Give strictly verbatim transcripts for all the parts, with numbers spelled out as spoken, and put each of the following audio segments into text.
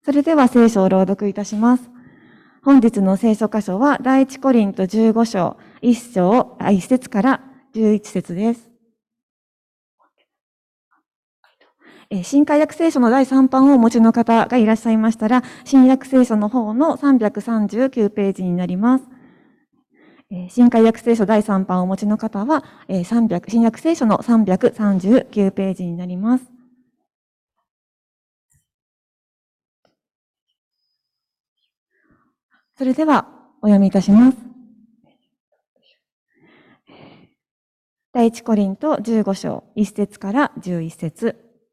それでは聖書を朗読いたします。本日の聖書箇所は、第一コリントじゅうご章、いち章、いち節からじゅういち節です。新海約聖書のだいさん版をお持ちの方がいらっしゃいましたら、新約聖書の方のさんびゃくさんじゅうきゅうページになります。新海約聖書だいさん版をお持ちの方は、さんびゃく新約聖書のさんびゃくさんじゅうきゅうページになります。それではお読みいたします。第一コリントじゅうご章、いち節からじゅういち節。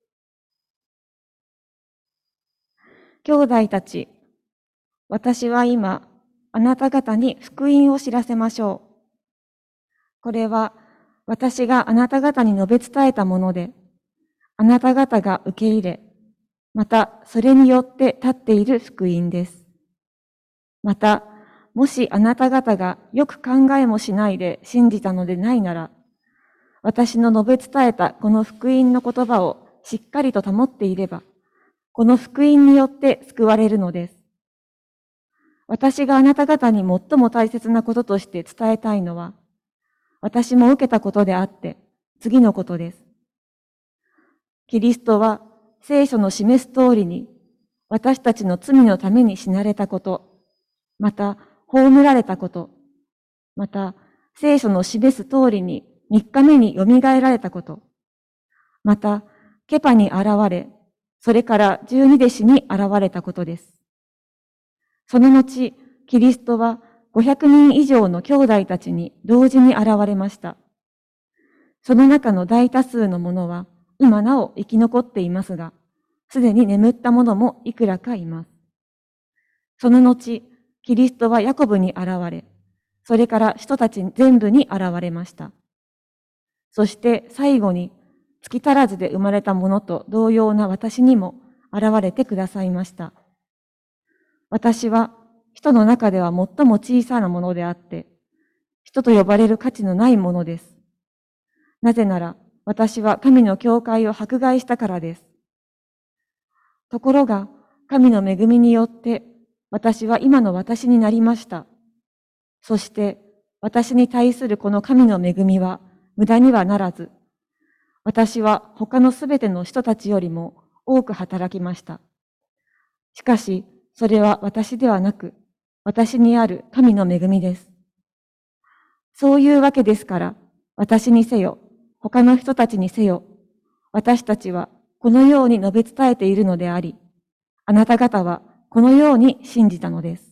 兄弟たち、私は今、あなた方に福音を知らせましょう。これは私があなた方に述べ伝えたもので、あなた方が受け入れ、またそれによって立っている福音です。また、もしあなた方がよく考えもしないで信じたのでないなら、私の述べ伝えたこの福音の言葉をしっかりと保っていれば、この福音によって救われるのです。私があなた方に最も大切なこととして伝えたいのは、私も受けたことであって、次のことです。キリストは聖書の示す通りに、私たちの罪のために死なれたこと、また葬られたこと、また聖書の示す通りに三日目によみがえられたこと、またケパに現れ、それから十二弟子に現れたことです。その後、キリストはごひゃくにん以上の兄弟たちに同時に現れました。その中の大多数の者は今なお生き残っていますが、すでに眠った者もいくらかいます。その後、キリストはヤコブに現れ、それから人たち全部に現れました。そして最後に月足らずで生まれた者と同様な私にも現れてくださいました。私は人の中では最も小さなものであって、人と呼ばれる価値のないものです。なぜなら私は神の教会を迫害したからです。ところが神の恵みによって私は今の私になりました。そして私に対するこの神の恵みは無駄にはならず、私は他のすべての人たちよりも多く働きました。しかし、それは私ではなく、私にある神の恵みです。そういうわけですから、私にせよ、他の人たちにせよ、私たちはこのように述べ伝えているのであり、あなた方はこのように信じたのです。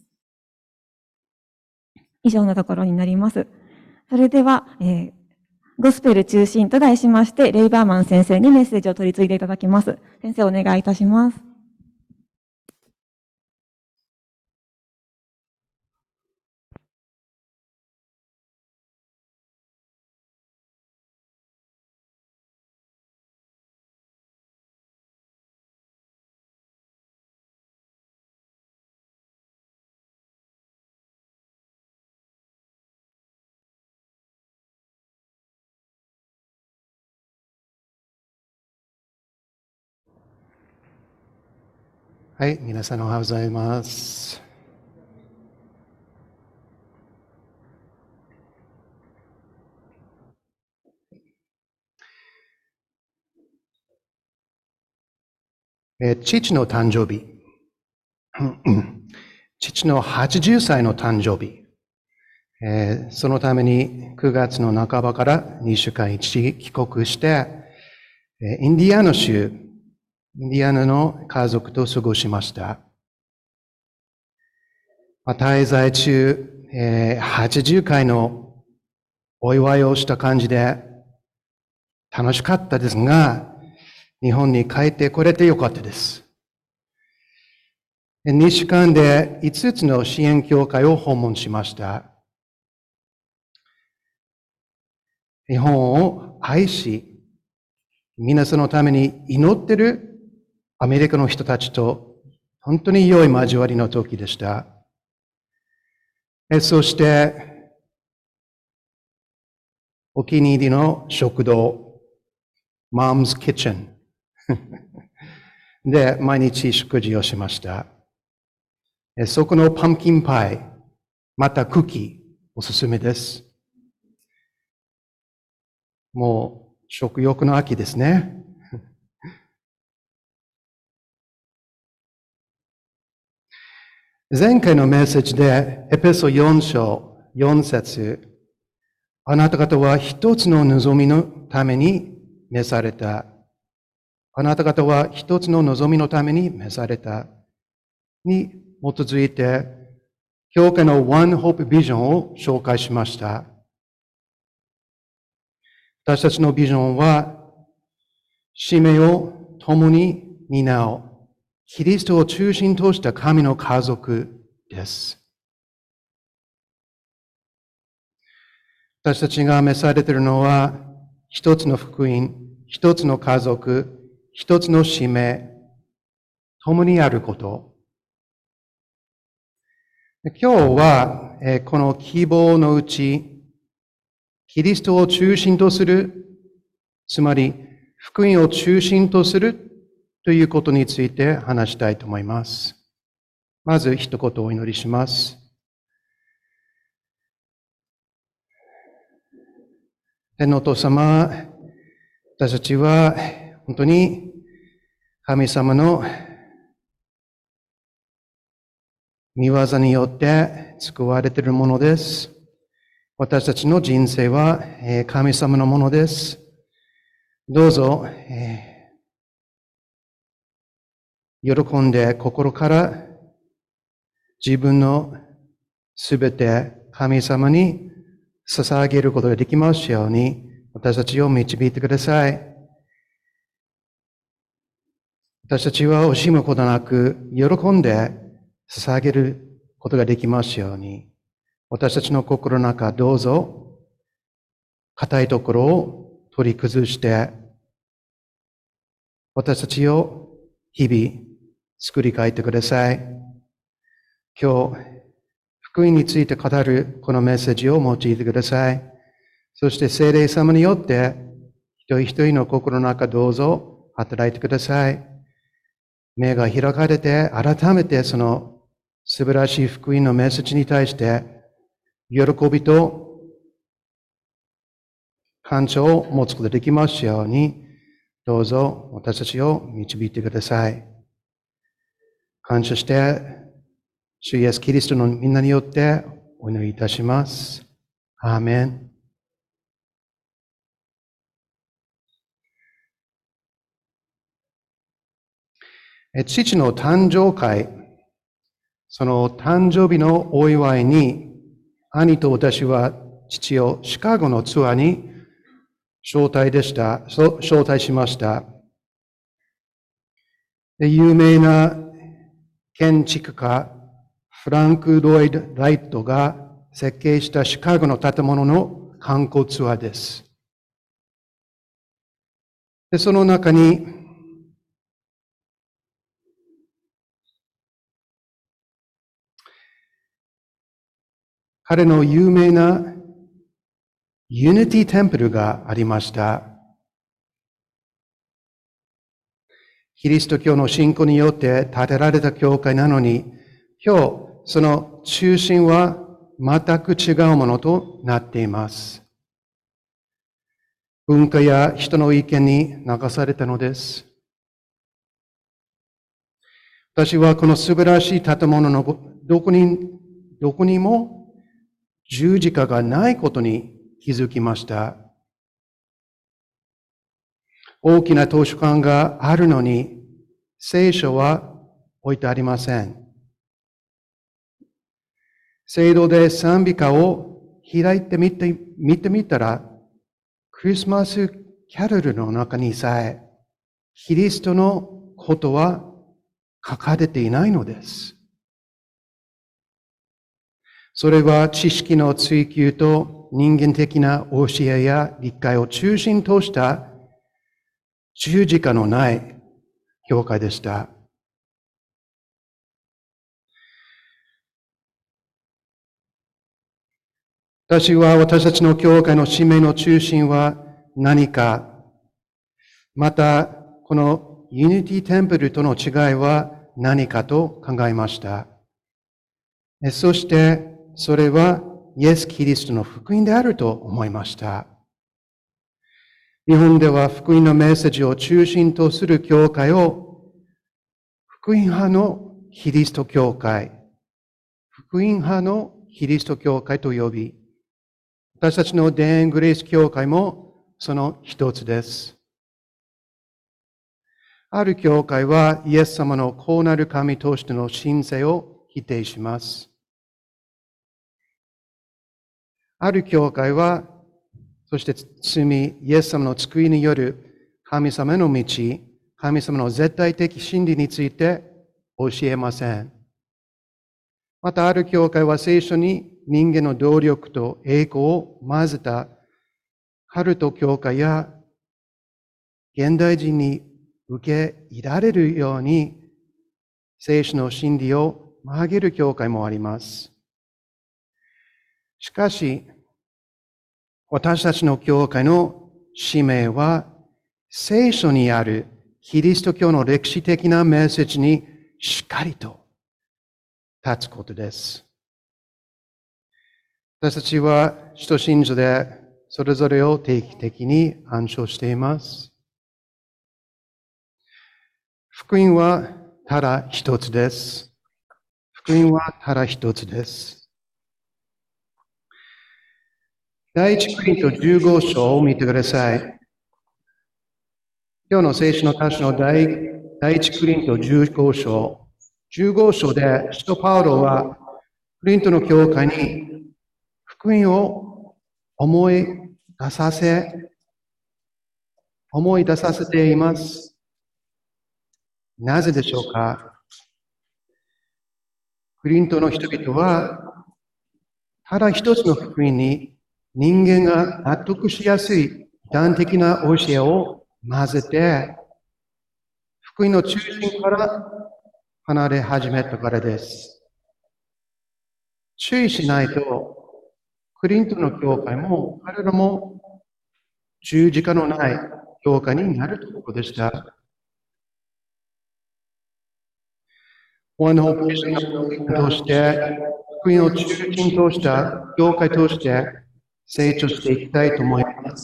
以上のところになります。それでは、えー、ゴスペル中心と題しまして、レイバーマン先生にメッセージを取り継いでいただきます。先生、お願いいたします。 はい、皆さんおはようございます。えー父の誕生日。父のはちじゅっさいの誕生日。えーそのためにくがつの半ばからにしゅうかん一時帰国して、えーインディアナ州、インディアナの家族と過ごしました。まあ滞在中、えーはちじゅっかいのお祝いをした感じで楽しかったですが、日本に帰ってこれてよかったです。にしゅうかんでいつつの支援協会を訪問しました。日本を愛し、皆さんのために祈っているアメリカの人たちと本当に良い交わりの時でした。そして、お気に入りの食堂、Mom's Kitchen で毎日食事をしました。 そこのパンプキンパイ、またクッキー、おすすめです。もう食欲の秋ですね。前回のメッセージで、エペソよん章よん節、あなた方は一つの望みのために召された。あなた方は一つの望みのために召された。に基づいて、教会の One Hope Vision を紹介しました。私たちのビジョンは、使命を共に担う、キリストを中心とした神の家族です。私たちが召されているのは、一つの福音、一つの家族、一つの使命、共にあること。今日は、この希望のうち、キリストを中心とする、つまり福音を中心とするということについて話したいと思います。まず一言お祈りします。天のお父様、私たちは本当に神様の御業によって救われているものです。私たちの人生は神様のものです。どうぞ、喜んで心から自分のすべて神様に捧げることができますように、私たちを導いてください。私たちは惜しむことなく、喜んで捧げることができますように、私たちの心の中、どうぞ、硬いところを取り崩して、私たちを日々作り変えてください。今日、福音について語るこのメッセージを用いてください。そして聖霊様によって、一人一人の心の中どうぞ働いてください。目が開かれて、改めてその素晴らしい福音のメッセージに対して、喜びと感謝を持つことができますように、どうぞ私たちを導いてください。感謝して、主イエスキリストのみんなによってお祈りいたします。アーメン。父の誕生会、その誕生日のお祝いに、兄と私は父をシカゴのツアーに招待でした、招待しました。で有名な建築家、フランク・ロイド・ライトが設計したシカゴの建物の観光ツアーです。でその中に、彼の有名なユニティテンプルがありました。キリスト教の信仰によって建てられた教会なのに、今日、その中心は全く違うものとなっています。文化や人の意見に流されたのです。私はこの素晴らしい建物のどこに、どこにも十字架がないことに気づきました。大きな図書館があるのに、聖書は置いてありません。聖堂で賛美歌を開いてみて、見てみたら、クリスマスキャロルの中にさえ、キリストのことは書かれていないのです。それは知識の追求と人間的な教えや理解を中心とした十字架のない教会でした。私は私たちの教会の使命の中心は何か、またこのユニティテンプルとの違いは何かと考えました。 そして、それはイエス・キリストの福音であると思いました。日本では福音のメッセージを中心とする教会を、福音派のキリスト教会、福音派のキリスト教会と呼び、私たちの田園グレース教会もその一つです。ある教会はイエス様の子なる神としての神性を否定します。ある教会は、そして罪、イエス様の救いによる神様の道、神様の絶対的真理について教えません。またある教会は聖書に人間の動力と栄光を混ぜたカルト教会や現代人に受け入れられるように聖書の真理を曲げる教会もあります。しかし、私たちの教会の使命は聖書にあるキリスト教の歴史的なメッセージにしっかりと立つことです。私たちは使徒信条でそれぞれを定期的に暗唱しています。福音はただ一つです。福音はただ一つです。第一コリントじゅうご章を見てください。今日の聖書の箇所の第第一コリントじゅうご章。じゅうご章で使徒パウロはコリントの教会に福音を思い出させ、思い出させています。なぜでしょうか？コリントの人々はただ一つの福音に人間が納得しやすい端的な教えを混ぜて、福音の中心から離れ始めたからです。注意しないと、コリントの教会も彼らも十字架のない教会になるということでした。ワンホープビジョンのとして、福音を中心とした教会として成長していきたいと思います。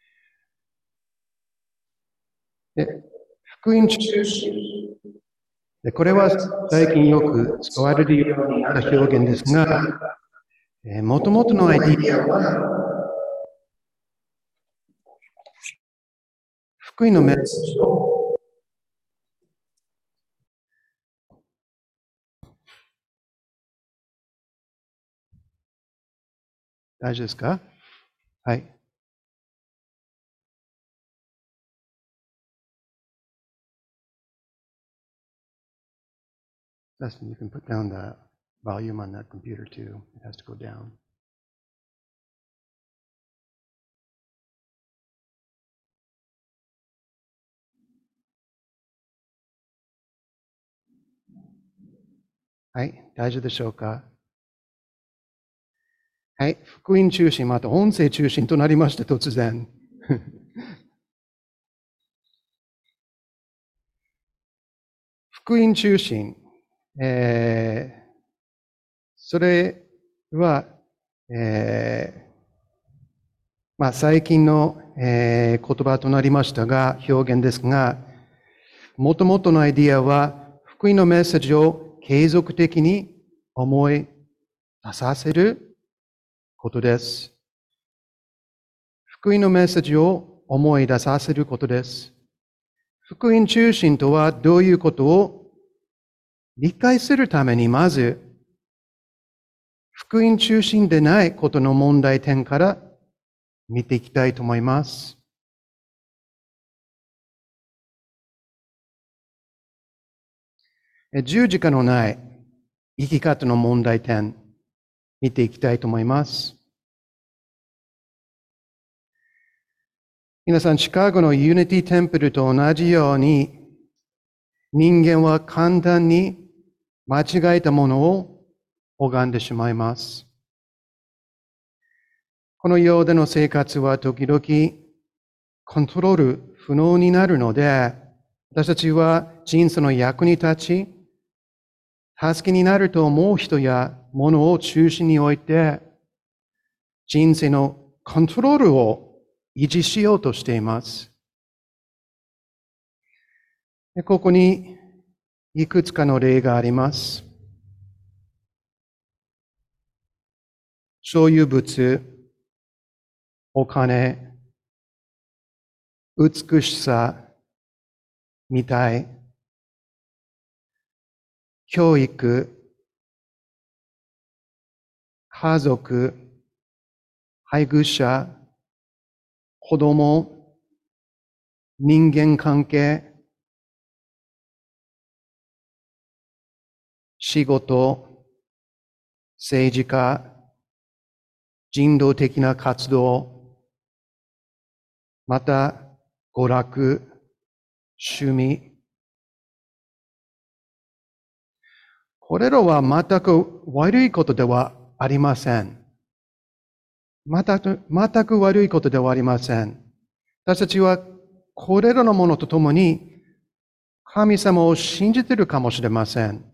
で福音中心。でこれは最近よく使われるようになった表現ですが、もともとのアイディアは、福音のメッセージを大丈夫ですか？はい。Dustin, you can put down the volume on that computer too. It has to go down.はい。大丈夫でしょうか？はい。福音中心、また音声中心となりました、突然。福音中心。えー、それは、えーまあ、最近の、えー、言葉となりましたが、表現ですが、もともとのアイディアは、福音のメッセージを継続的に思い出させることです。福音のメッセージを思い出させることです。福音中心とはどういうことを理解するために、まず、福音中心でないことの問題点から見ていきたいと思います。十字架のない生き方の問題点、見ていきたいと思います。皆さん、シカゴのユニティテンプルと同じように、人間は簡単に間違えたものを拝んでしまいます。この世での生活は時々コントロール不能になるので、私たちは人生の役に立ち、 助けになると思う人や物を中心に置いて、人生のコントロールを維持しようとしています。でここにいくつかの例があります。所有物、お金、美しさ、見たい、教育、家族、配偶者、子供、人間関係、仕事、政治家、人道的な活動、また娯楽、趣味。これらは全く悪いことではありません。全く、全く悪いことではありません。私たちはこれらのものとともに神様を信じているかもしれません。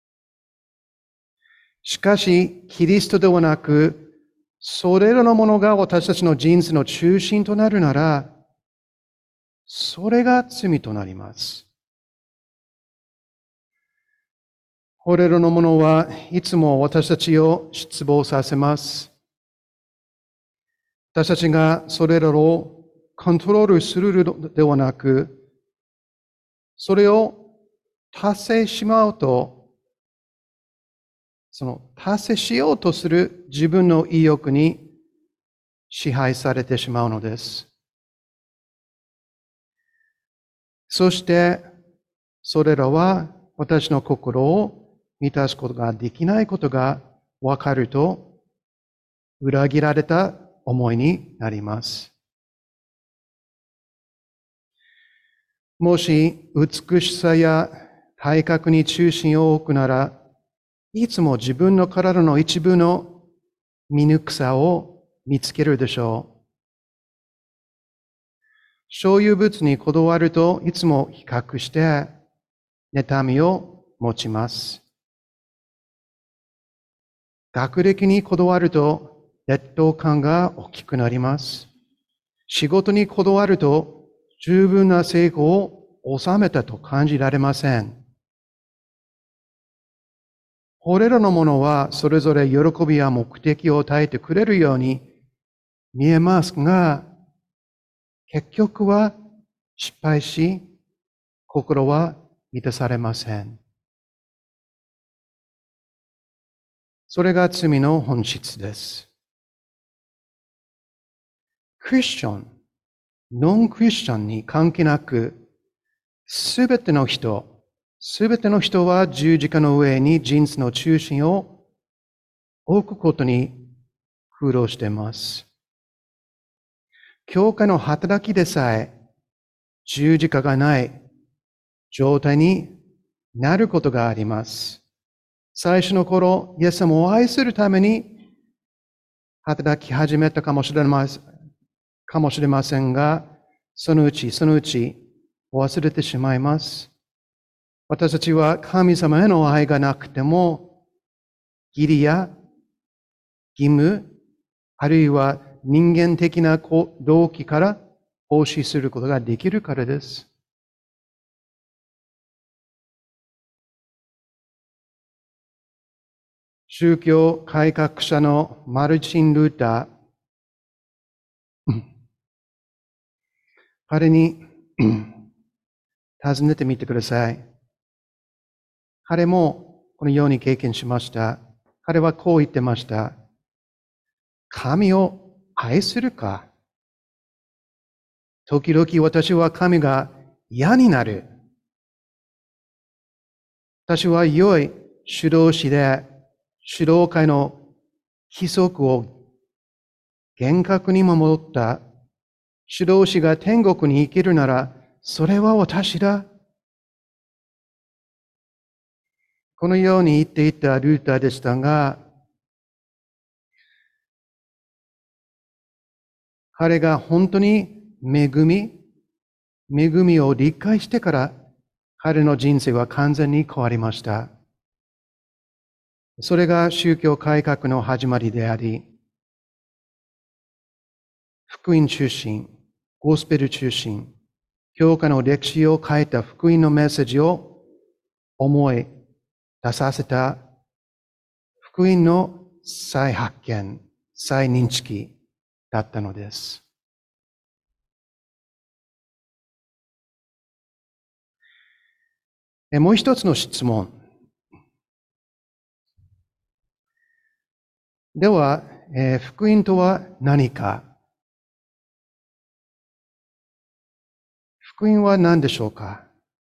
しかし、キリストではなく、それらのものが私たちの人生の中心となるなら、それが罪となります。これらのものはいつも私たちを失望させます。私たちがそれらをコントロールするのではなく、それを達成しまうと、その達成しようとする自分の意欲に支配されてしまうのです。そして、それらは私の心を満たすことができないことがわかると、裏切られた思いになります。もし美しさや体格に中心を置くなら、いつも自分の体の一部の醜さを見つけるでしょう。所有物にこだわるといつも比較して妬みを持ちます。学歴にこだわると劣等感が大きくなります。仕事にこだわると十分な成功を収めたと感じられません。これらのものはそれぞれ喜びや目的を与えてくれるように見えますが、結局は失敗し、心は満たされません。それが罪の本質です。クリスチャン、ノンクリスチャンに関係なく、すべての人、すべての人は十字架の上に人生の中心を置くことに苦労しています。教会の働きでさえ十字架がない状態になることがあります。最初の頃、イエス様を愛するために働き始めたかもしれません、かもしれませんが、そのうちそのうち忘れてしまいます。私たちは神様への愛がなくても、義理や義務、あるいは人間的な動機から奉仕することができるからです。宗教改革者のマルチン・ルーター、彼に尋ねてみてください。彼もこのように経験しました。彼はこう言ってました。神を愛するか？時々私は神が嫌になる。私は良い指導士で、指導会の規則を厳格に守った指導士が天国に行けるなら、それは私だ。このように言っていたルーターでしたが、彼が本当に恵み、恵みを理解してから、彼の人生は完全に変わりました。 それが宗教改革の始まりであり、福音中心、ゴスペル中心、教会の歴史を変えた福音のメッセージを思い出させた福音の再発見、再認識だったのです。もう一つの質問。では、えー、福音とは何か？福音は何でしょうか？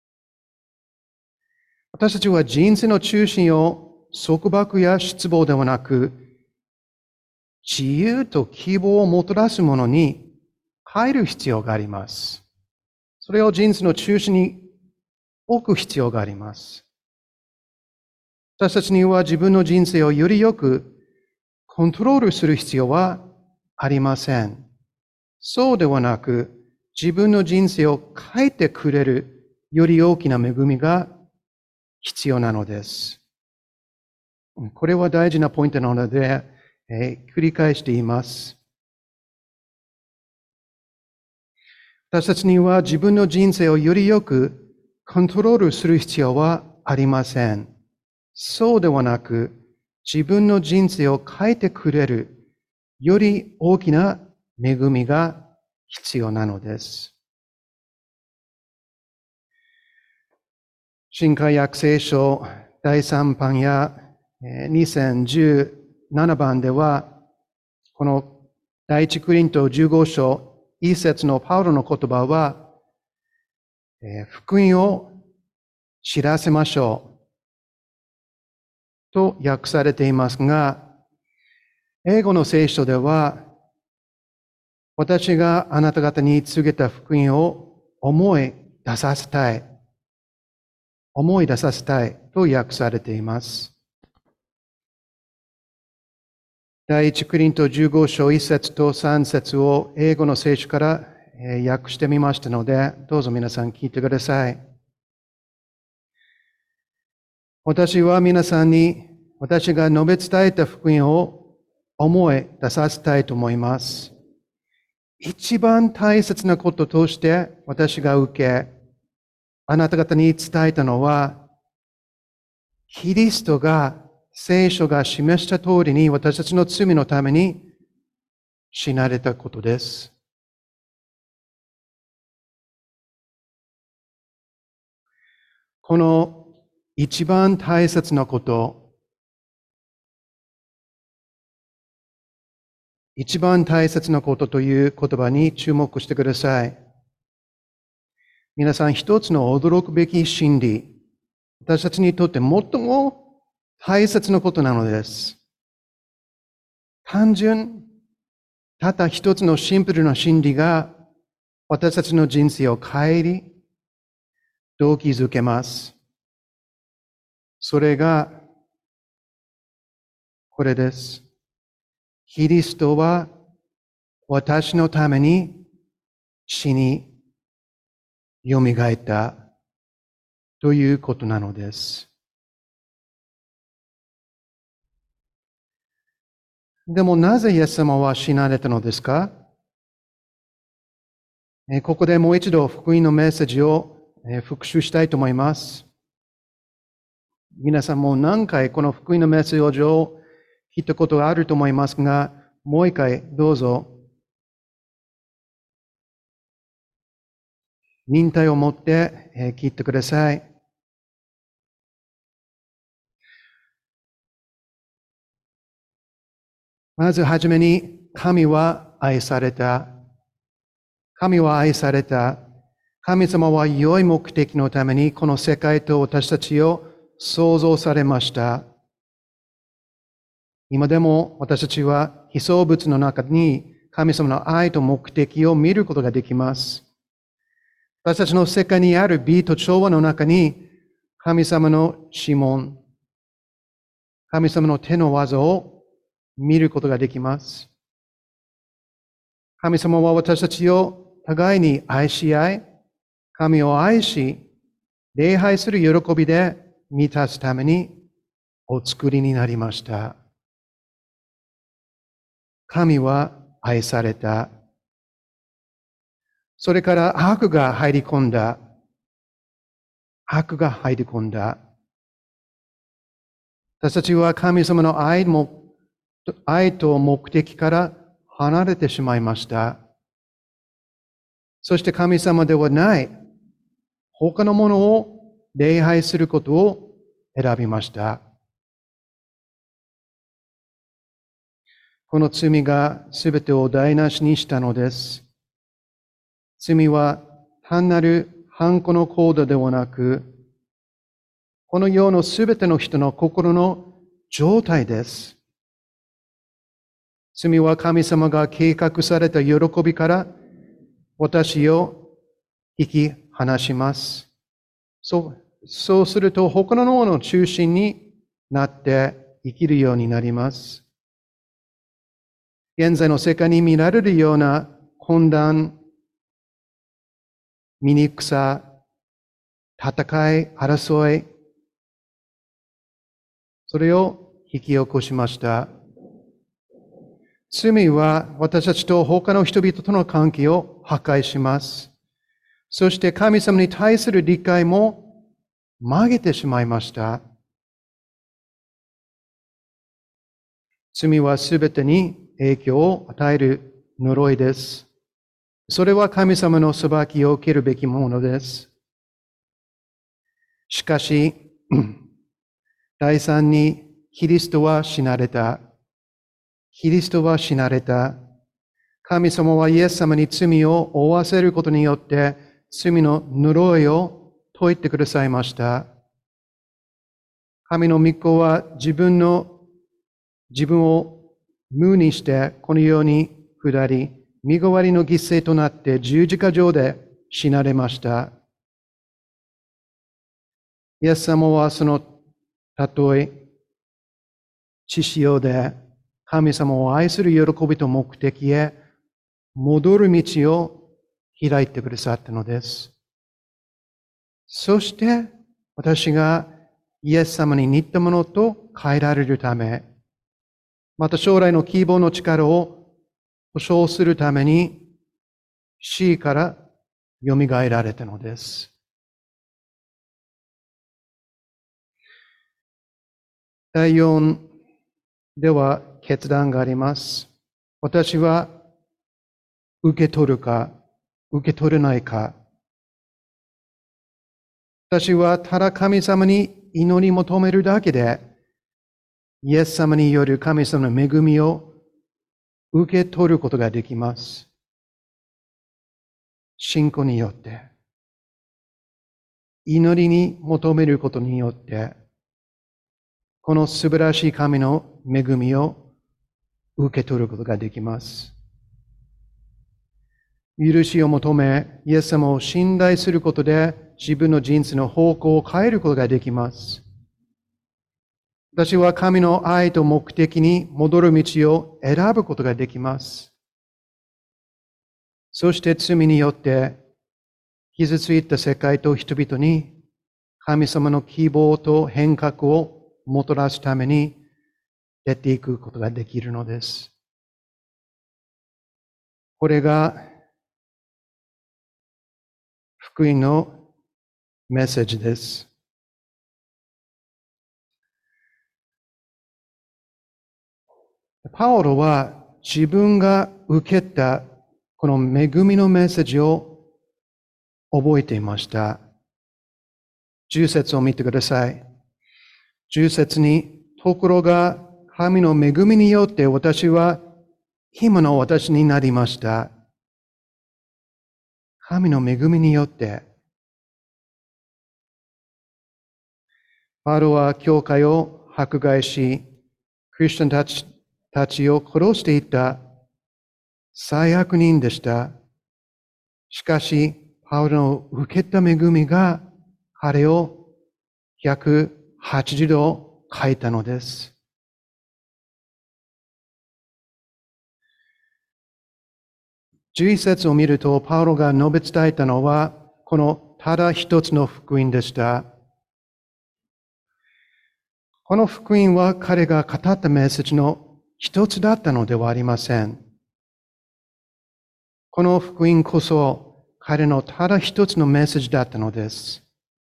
私たちは人生の中心を束縛や失望ではなく、自由と希望をもたらすものに変える必要があります。それを人生の中心に置く必要があります。私たちには自分の人生をよりよくコントロールする必要はありません。そうではなく、自分の人生を変えてくれるより大きな恵みが必要なのです。これは大事なポイントなので、えー、繰り返して言います。私たちには自分の人生をよりよくコントロールする必要はありません。そうではなく、自分の人生を変えてくれるより大きな恵みが必要なのです。新海約聖書だいさん版やにせんじゅうななばんでは、この第一コリントじゅうご章一節のパウロの言葉は、福音を知らせましょうと訳されていますが、英語の聖書では、私があなた方に告げた福音を思い出させたい。思い出させたいと訳されています。第一コリントじゅうご章いち節とさん節を英語の聖書から訳してみましたので、どうぞ皆さん聞いてください。私は皆さんに私が述べ伝えた福音を思い出させたいと思います。一番大切なこととして私が受け、あなた方に伝えたのは、キリストが聖書が示した通りに私たちの罪のために死なれたことです。この一番大切なこと、一番大切なことという言葉に注目してください。皆さん、一つの驚くべき真理、私たちにとって最も大切なことなのです。単純、たった一つのシンプルな真理が私たちの人生を変えり、動機づけます。それが、これです。キリストは私のために死によみがえったということなのです。でもなぜイエス様は死なれたのですか？ここでもう一度福音のメッセージを復習したいと思います。皆さんも何回この福音のメッセージを聞いたことがあると思いますが、もう一回どうぞ忍耐を持って聞いてください。まずはじめに、神は愛された。神は愛された。神様は良い目的のためにこの世界と私たちを創造されました。今でも私たちは被造物の中に神様の愛と目的を見ることができます。私たちの世界にある美と調和の中に神様の指紋、神様の手の技を見ることができます。神様は私たちを互いに愛し合い、神を愛し、礼拝する喜びで満たすためにお作りになりました。神は愛された。それから悪が入り込んだ。悪が入り込んだ。私たちは神様の愛も、愛と目的から離れてしまいました。そして神様ではない他のものを礼拝することを選びました。この罪がすべてを台無しにしたのです。罪は単なる犯行の行動ではなく、この世のすべての人の心の状態です。罪は神様が計画された喜びから私を引き離します。そう、そうすると他のものの中心になって生きるようになります。現在の世界に見られるような混乱、醜さ、戦い、争い、それを引き起こしました。罪は私たちと他の人々との関係を破壊します。そして神様に対する理解も曲げてしまいました。罪はすべてに影響を与える呪いです。それは神様の裁きを受けるべきものです。しかし、第三にキリストは死なれた。キリストは死なれた。神様はイエス様に罪を負わせることによって罪の呪いを解いてくださいました。神の御子は自分の、自分を無にしてこの世に下り、身代わりの犠牲となって十字架上で死なれました。イエス様はそのたとえ、血潮で神様を愛する喜びと目的へ戻る道を開いてくださったのです。そして私がイエス様に似たものと変えられるため、また将来の希望の力を保証するために死から蘇られたのです。だいよんでは決断があります。私は受け取るか、受け取れないか。私はただ神様に祈り求めるだけで、イエス様による神様の恵みを受け取ることができます。信仰によって。祈りに求めることによって、この素晴らしい神の恵みを受け取ることができます。許しを求め、イエス様を信頼することで自分の人生の方向を変えることができます。私は神の愛と目的に戻る道を選ぶことができます。そして罪によって傷ついた世界と人々に神様の希望と変革をもたらすために出ていくことができるのです。これが福音のメッセージです。パウロは自分が受けたこの恵みのメッセージを覚えていました。じゅう節を見てください。じゅう節に、ところが神の恵みによって私は今の私になりました。神の恵みによって。パウロは教会を迫害し、クリスチャンたちたちを殺していた最悪人でした。しかし、パウロの受けた恵みが彼をひゃくはちじゅうど変えたのです。じゅういち節を見ると、パウロが述べ伝えたのは、このただ一つの福音でした。 この福音は彼が語ったメッセージの一つだったのではありません。この福音こそ彼のただ一つのメッセージだったのです。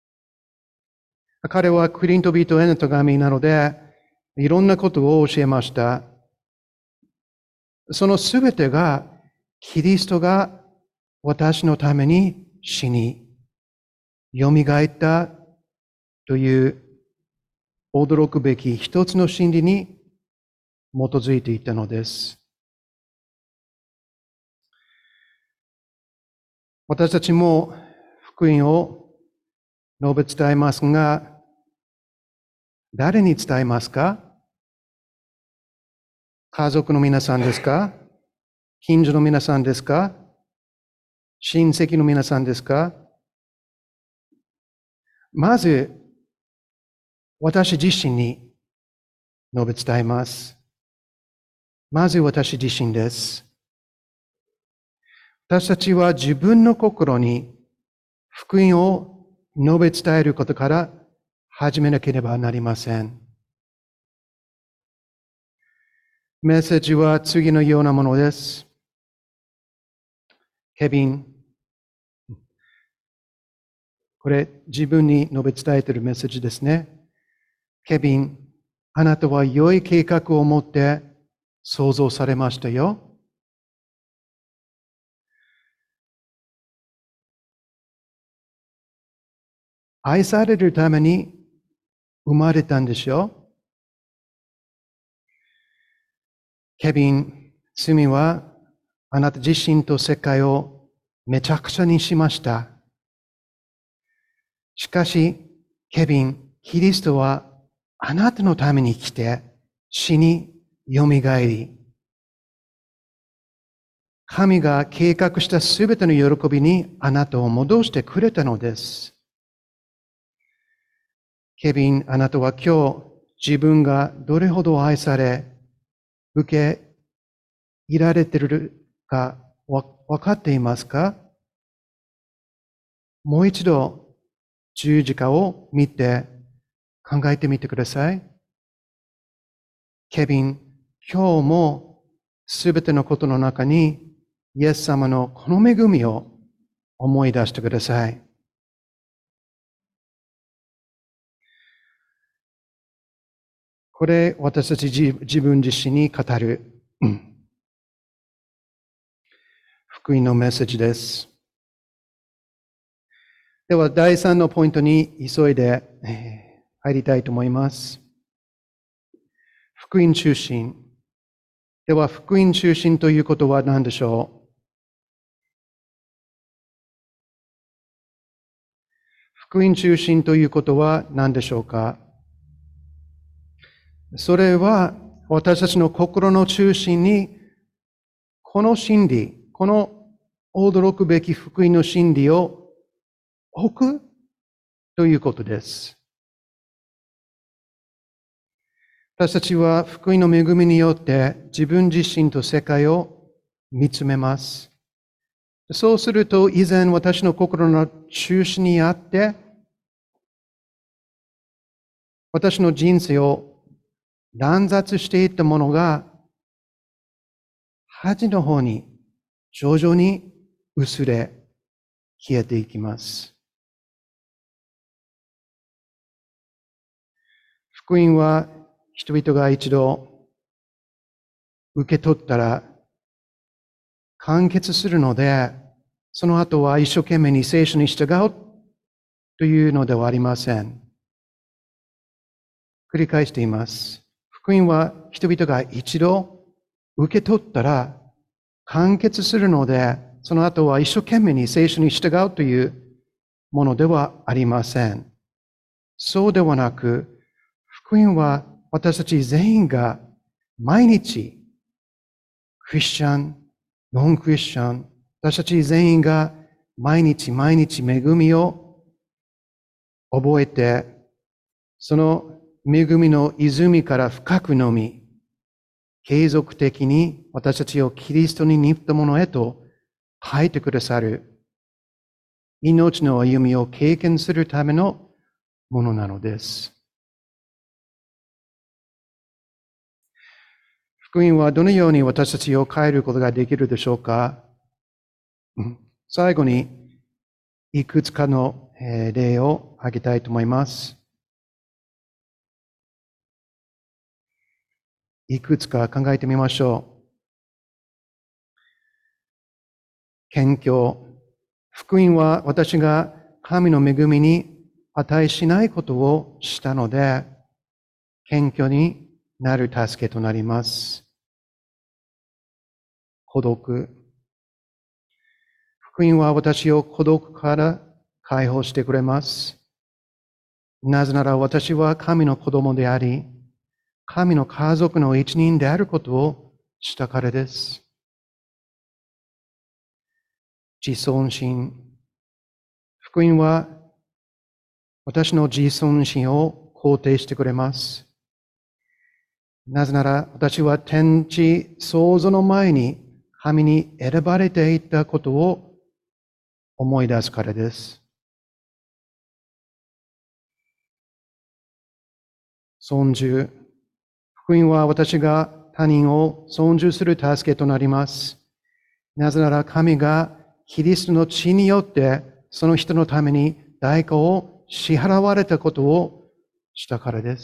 彼はコリント人への手紙なので、いろんなことを教えました。そのすべてが、キリストが私のために死に、蘇ったという驚くべき一つの真理に基づいていたのです。私たちも福音を述べ伝えますが、誰に伝えますか？家族の皆さんですか？近所の皆さんですか？親戚の皆さんですか？まず、私自身に述べ伝えます。まず私自身です。私たちは自分の心に福音を述べ伝えることから始めなければなりません。メッセージは次のようなものです。ケビン、これ自分に述べ伝えているメッセージですね。ケビン、あなたは良い計画を持って創造されましたよ。愛されるために生まれたんでしょう。ケビン、罪はあなた自身と世界をめちゃくちゃにしました。しかし、ケビン、キリストはあなたのために来て死によみがえり、神が計画したすべての喜びにあなたを戻してくれたのです。ケビン、あなたは今日自分がどれほど愛され、受け入れられているかわ分かっていますか？もう一度十字架を見て考えてみてください。ケビン、今日もすべてのことの中にイエス様のこの恵みを思い出してください。これ、私たち自分自身に語る福音のメッセージです。では、だいさんのポイントに急いで入りたいと思います。福音中心。では、福音中心ということは何でしょう？福音中心ということは何でしょうか？それは私たちの心の中心にこの真理、この驚くべき福音の真理を置くということです。私たちは福音の恵みによって自分自身と世界を見つめます。そうすると以前私の心の中心にあって私の人生を乱雑していったものが端の方に徐々に薄れ消えていきます。福音は人々が一度受け取ったら完結するので、その後は一生懸命に聖書に従うというのではありません。繰り返しています。福音は人々が一度受け取ったら完結するので、その後は一生懸命に聖書に従うというものではありません。そうではなく、福音は私たち全員が毎日、クリスチャン、ノンクリスチャン、私たち全員が毎日毎日恵みを覚えて、その恵みの泉から深く飲み、継続的に私たちをキリストに似たものへと変えてくださる命の歩みを経験するためのものなのです。 福音はどのように私たちを変えることができるでしょうか？最後に、いくつかの例を挙げたいと思います。いくつか考えてみましょう。謙虚。福音は私が神の恵みに値しないことをしたので、謙虚になる助けとなります。孤独。福音は私を孤独から解放してくれます。なぜなら私は神の子供であり、神の家族の一人であることをしたからです。自尊心。福音は私の自尊心を肯定してくれます。なぜなら私は天地創造の前に神に選ばれていたことを思い出すからです。尊重。福音は私が他人を尊重する助けとなります。なぜなら神がキリストの血によってその人のために代価を支払われたことをしたからです。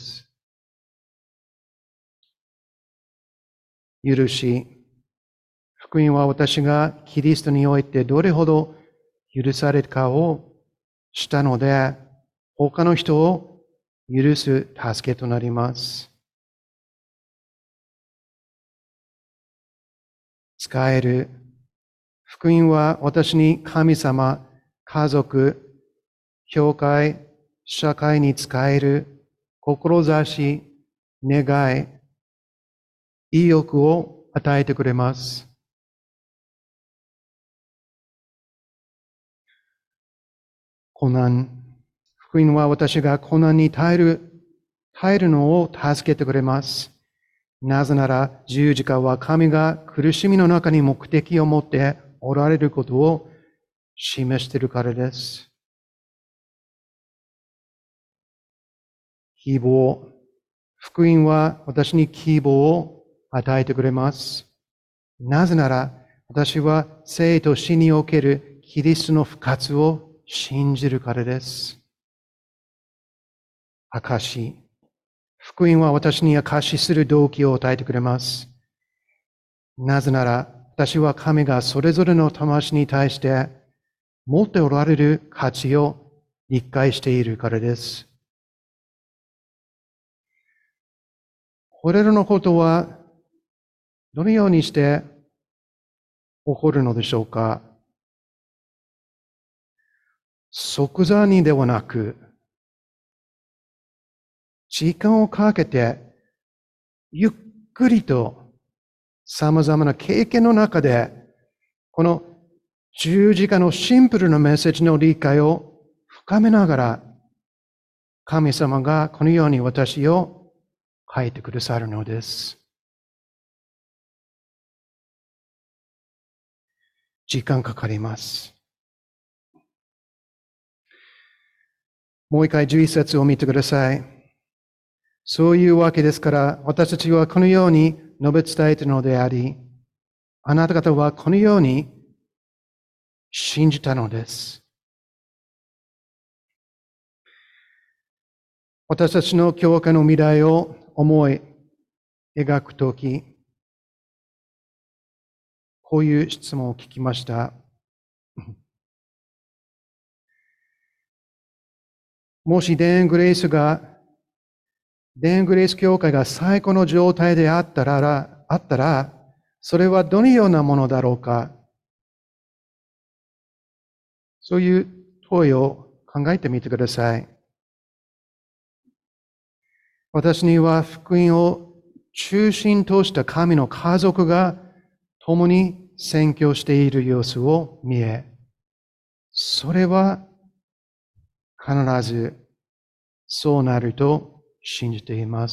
許し。福音は私がキリストにおいてどれほど許されたかをしたので、他の人を許す助けとなります。使える。福音は私に神様、家族、教会、社会に使える志、願い、意欲を与えてくれます。苦難。福音は私が苦難に耐える、耐えるのを助けてくれます。なぜなら十字架は神が苦しみの中に目的を持っておられることを示しているからです。希望。福音は私に希望を与えてくれます。なぜなら私は生と死におけるキリストの復活を信じるからです。証。福音は私に証しする動機を与えてくれます。なぜなら私は神がそれぞれの魂に対して持っておられる価値を理解しているからです。これらのことはどのようにして起こるのでしょうか？即座にではなく、時間をかけて、ゆっくりと様々な経験の中で、この十字架のシンプルなメッセージの理解を深めながら、神様がこのように私を書いてくださるのです。時間かかります。もう一回じゅういっ節を見てください。そういうわけですから、私たちはこのように述べ伝えたのであり、あなた方はこのように信じたのです。私たちの教会の未来を思い描くとき、こういう質問を聞きました。もしデーン・グレイスが、デーン・グレイス教会が最高の状態であったら、あったら、それはどのようなものだろうか。そういう問いを考えてみてください。私には福音を中心とした神の家族が共に宣教している様子を見え、それは必ずそうなると信じています。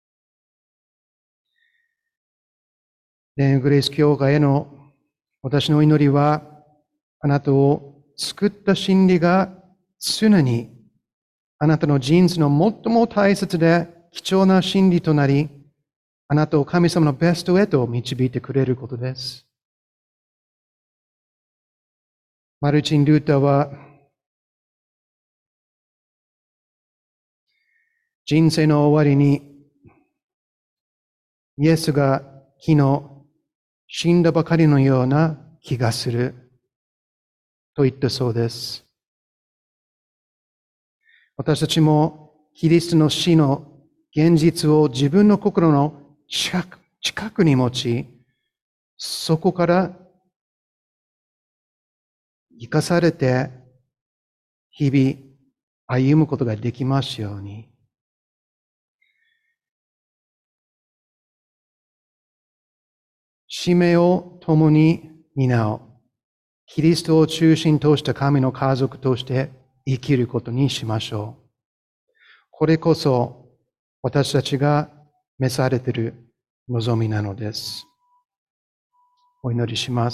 デーン・グレイス教会への私の祈りは、あなたを作った真理が常にあなたの人生の最も大切で貴重な真理となり、 あなたを神様のベストへと導いてくれることです。マルチン・ルーターは、人生の終わりに、イエスが昨日死んだばかりのような気がすると言ったそうです。私たちもキリストの死の現実を自分の心の近くに持ち、そこから生かされて日々歩むことができますように。使命を共に担う。キリストを中心とした神の家族として生きることにしましょう。これこそ私たちが召されている望みなのです。お祈りします。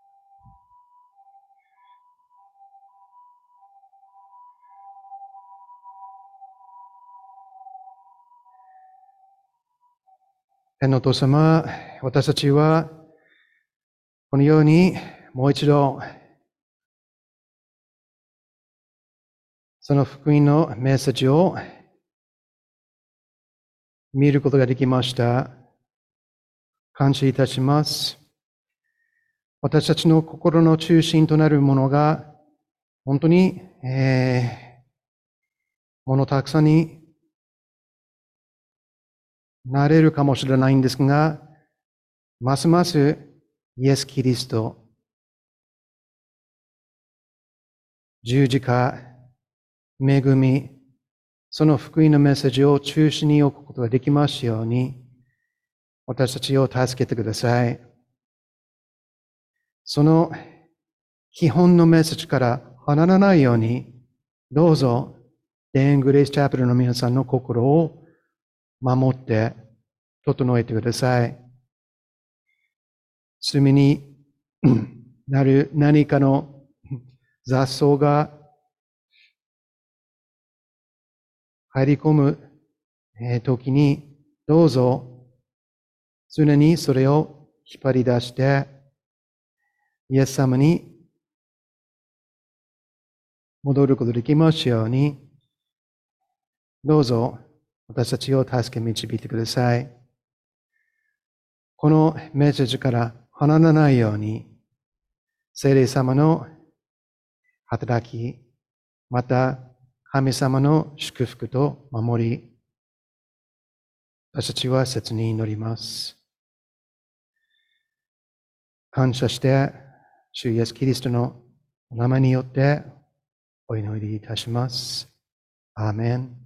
天のお父様、私たちはこのようにもう一度その福音のメッセージを見ることができました。感謝いたします。私たちの心の中心となるものが本当に、えー、ものたくさんになれるかもしれないんですが、ますますイエス・キリスト、十字架、恵み、その福音のメッセージを中心に置くことができますように、私たちを助けてください。その基本のメッセージから離らないように、どうぞ、デングレイスチャペルの皆さんの心を守って整えてください。罪になる何かの雑草が入り込む時に、どうぞ常にそれを引っ張り出して、イエス様に戻ることができますように、どうぞ私たちを助け導いてください。このメッセージから離らないように、聖霊様の働き、また神様の祝福と守り、私たちは切に祈ります。感謝して、主イエスキリストのお名前によってお祈りいたします。アーメン。